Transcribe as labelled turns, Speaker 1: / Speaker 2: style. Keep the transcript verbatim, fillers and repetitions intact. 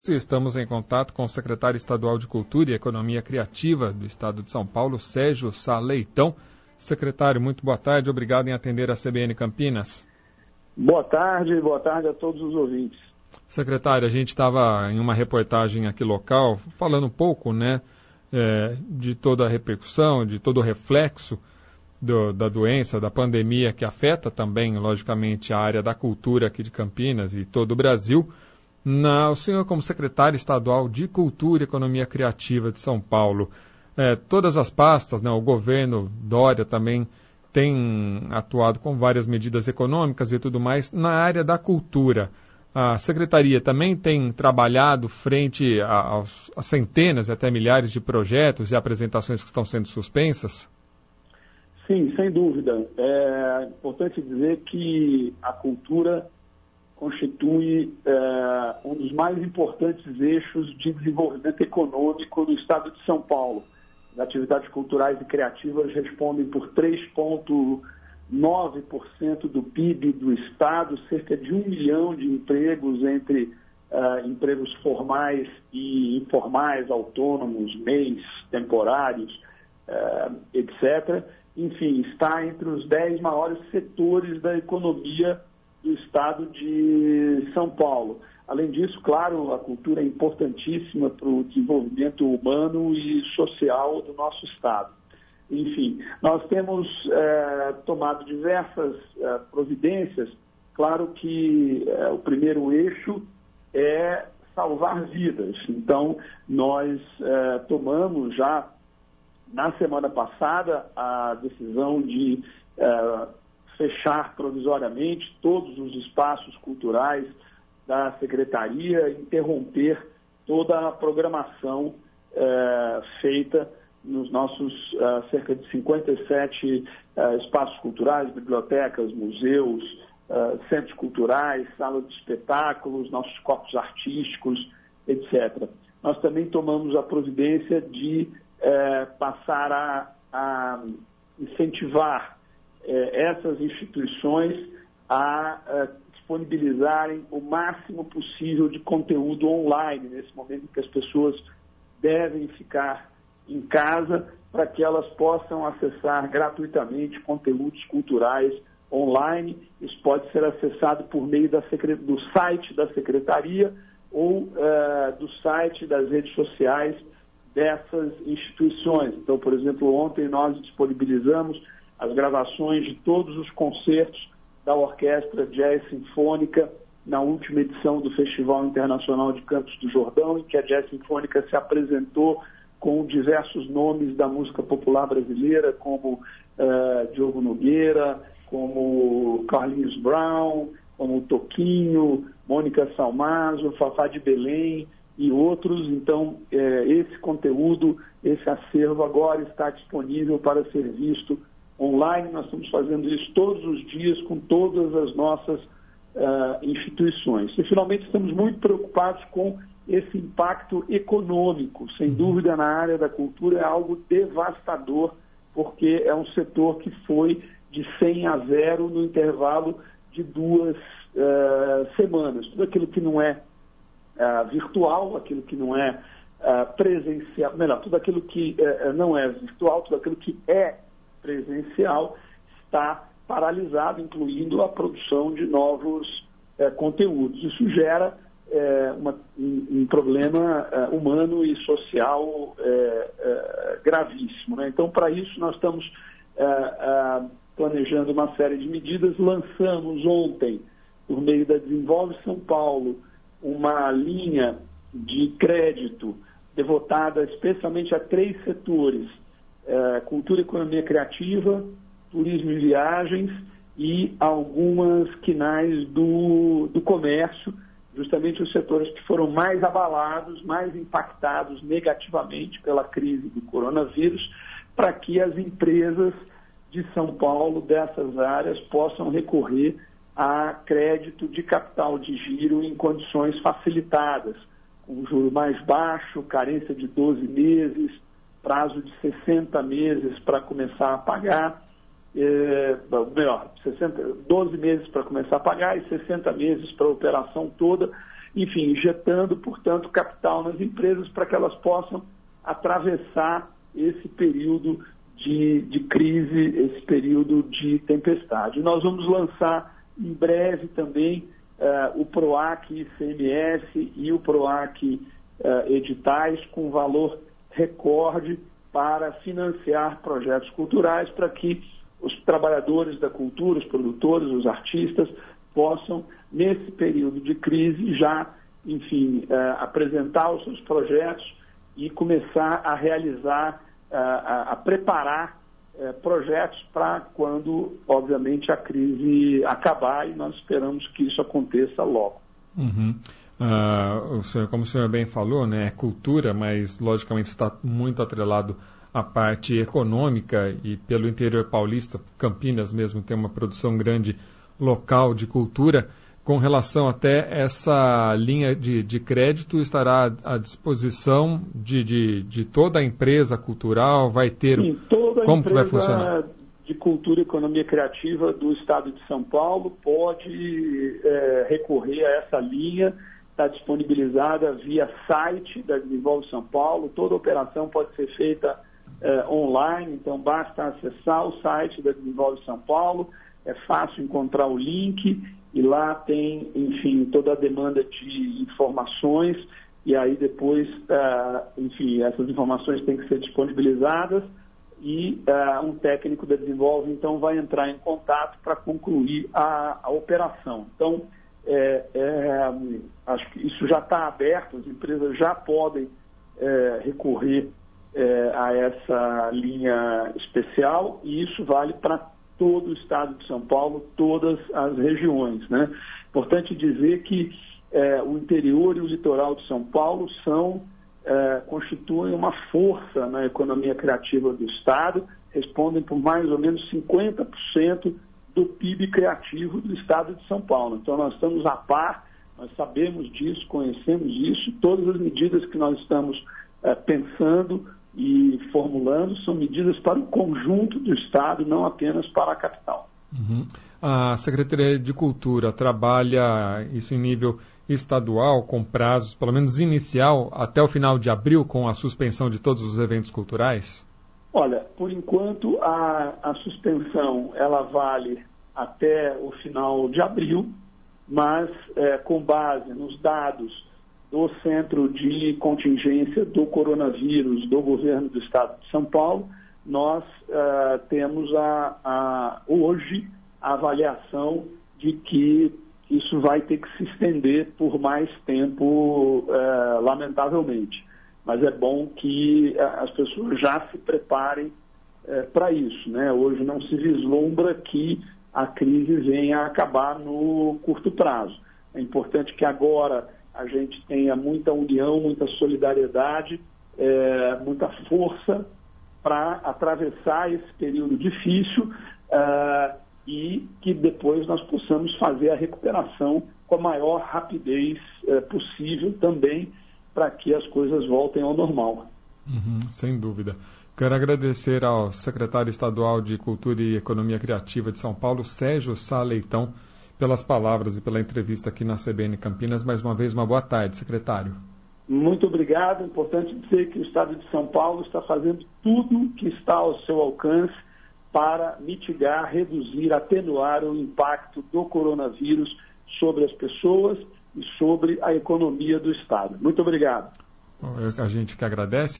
Speaker 1: Estamos em contato com o secretário estadual de Cultura e Economia Criativa do Estado de São Paulo, Sérgio Sá Leitão. Secretário, muito boa tarde, obrigado em atender a C B N Campinas.
Speaker 2: Boa tarde, boa tarde a todos os ouvintes.
Speaker 1: Secretário, a gente estava em uma reportagem aqui local, falando um pouco, né, é, de toda a repercussão, de todo o reflexo do, da doença, da pandemia que afeta também, logicamente, a área da cultura aqui de Campinas e todo o Brasil. Na, o senhor, como secretário estadual de Cultura e Economia Criativa de São Paulo, é, todas as pastas, né, o governo Dória também tem atuado com várias medidas econômicas e tudo mais na área da cultura. A secretaria também tem trabalhado frente a, aos, a centenas e até milhares de projetos e apresentações que estão sendo suspensas?
Speaker 2: Sim, sem dúvida. É importante dizer que a cultura constitui é, um dos mais importantes eixos de desenvolvimento econômico do estado de São Paulo. As atividades culturais e criativas respondem por três vírgula nove por cento do P I B do estado, cerca de um milhão de empregos entre uh, empregos formais e informais, autônomos, M E Is, temporários, uh, etcétera. Enfim, está entre os dez maiores setores da economia do estado de São Paulo. Além disso, claro, a cultura é importantíssima para o desenvolvimento humano e social do nosso estado. Enfim, nós temos é, tomado diversas é, providências. Claro que é, o primeiro eixo é salvar vidas. Então, nós é, tomamos já, na semana passada, a decisão de é, fechar provisoriamente todos os espaços culturais da Secretaria, interromper toda a programação eh, feita nos nossos eh, cerca de cinquenta e sete eh, espaços culturais, bibliotecas, museus, eh, centros culturais, salas de espetáculos, nossos corpos artísticos, etcétera. Nós também tomamos a providência de eh, passar a, a incentivar essas instituições a, a disponibilizarem o máximo possível de conteúdo online, nesse momento em que as pessoas devem ficar em casa, para que elas possam acessar gratuitamente conteúdos culturais online. Isso pode ser acessado por meio da secre... do site da Secretaria ou uh, do site das redes sociais dessas instituições. Então, por exemplo, ontem nós disponibilizamos as gravações de todos os concertos da Orquestra Jazz Sinfônica na última edição do Festival Internacional de Campos do Jordão, em que a Jazz Sinfônica se apresentou com diversos nomes da música popular brasileira, como uh, Diogo Nogueira, como Carlinhos Brown, como Toquinho, Mônica Salmazo, Fafá de Belém e outros. Então, eh, esse conteúdo, esse acervo agora está disponível para ser visto online. Nós estamos fazendo isso todos os dias com todas as nossas uh, instituições. E, finalmente, estamos muito preocupados com esse impacto econômico. Sem dúvida, na área da cultura é algo devastador, porque é um setor que foi de cem a zero no intervalo de duas uh, semanas. Tudo aquilo que não é uh, virtual, aquilo que não é uh, presencial, melhor, tudo aquilo que uh, não é virtual, tudo aquilo que é presencial está paralisado, incluindo a produção de novos eh, conteúdos. Isso gera eh, uma, um, um problema eh, humano e social eh, eh, gravíssimo, né? Então, para isso, nós estamos eh, eh, planejando uma série de medidas. Lançamos ontem, por meio da Desenvolve São Paulo, uma linha de crédito devotada especialmente a três setores: É, cultura e economia criativa, turismo e viagens e algumas quinais do, do comércio, justamente os setores que foram mais abalados, mais impactados negativamente pela crise do coronavírus, para que as empresas de São Paulo, dessas áreas, possam recorrer a crédito de capital de giro em condições facilitadas, com juro mais baixo, carência de doze meses, prazo de sessenta meses para começar a pagar, é, melhor, sessenta, doze meses para começar a pagar e sessenta meses para a operação toda. enfim, injetando, portanto, capital nas empresas para que elas possam atravessar esse período de, de crise, esse período de tempestade. Nós vamos lançar em breve também uh, o PROAC I C M S e o PROAC uh, Editais com valor recorde para financiar projetos culturais para que os trabalhadores da cultura, os produtores, os artistas possam, nesse período de crise, já, enfim, uh, apresentar os seus projetos e começar a realizar, uh, a, a preparar uh, projetos para quando, obviamente, a crise acabar, e nós esperamos que isso aconteça logo.
Speaker 1: Uhum. Uh, o senhor, como o senhor bem falou, né, é cultura, mas logicamente está muito atrelado à parte econômica, e pelo interior paulista, Campinas mesmo tem uma produção grande local de cultura. Com relação até essa linha de, de crédito, estará à disposição de, de, de toda a empresa cultural? Vai ter...
Speaker 2: Sim, toda a
Speaker 1: como que vai
Speaker 2: empresa
Speaker 1: funcionar?
Speaker 2: De cultura e economia criativa do Estado de São Paulo pode é, recorrer a essa linha. Está disponibilizada via site da Desenvolve São Paulo. Toda operação pode ser feita é, online, então basta acessar o site da Desenvolve São Paulo. É fácil encontrar o link e lá tem, enfim, toda a demanda de informações, e aí depois, uh, enfim, essas informações têm que ser disponibilizadas e uh, um técnico da Desenvolve, então, vai entrar em contato para concluir a, a operação. Então, é, é, acho que isso já está aberto, as empresas já podem é, recorrer é, a essa linha especial, e isso vale para todo o estado de São Paulo, todas as regiões, né? Importante dizer que é, o interior e o litoral de São Paulo são, é, constituem uma força na economia criativa do estado, respondem por mais ou menos cinquenta por cento do P I B criativo do estado de São Paulo. Então nós estamos a par, nós sabemos disso, conhecemos isso, todas as medidas que nós estamos é, pensando e formulando são medidas para o conjunto do estado, não apenas para a capital.
Speaker 1: Uhum. A Secretaria de Cultura trabalha isso em nível estadual, com prazos, pelo menos inicial, até o final de abril, com a suspensão de todos os eventos culturais?
Speaker 2: Olha, por enquanto a, a suspensão ela vale até o final de abril, mas é, com base nos dados do Centro de Contingência do Coronavírus do Governo do Estado de São Paulo, nós uh, temos a, a, hoje a avaliação de que isso vai ter que se estender por mais tempo, uh, lamentavelmente. Mas é bom que uh, as pessoas já se preparem uh, para isso, né? Hoje não se vislumbra que a crise venha a acabar no curto prazo. É importante que agora a gente tenha muita união, muita solidariedade, é, muita força para atravessar esse período difícil uh, e que depois nós possamos fazer a recuperação com a maior rapidez uh, possível também, para que as coisas voltem ao normal.
Speaker 1: Uhum, sem dúvida. Quero agradecer ao secretário estadual de Cultura e Economia Criativa de São Paulo, Sérgio Sá Leitão, pelas palavras e pela entrevista aqui na C B N Campinas. Mais uma vez, uma boa tarde, secretário.
Speaker 2: Muito obrigado. É importante dizer que o Estado de São Paulo está fazendo tudo que está ao seu alcance para mitigar, reduzir, atenuar o impacto do coronavírus sobre as pessoas e sobre a economia do Estado. Muito obrigado.
Speaker 1: Bom, a gente que agradece.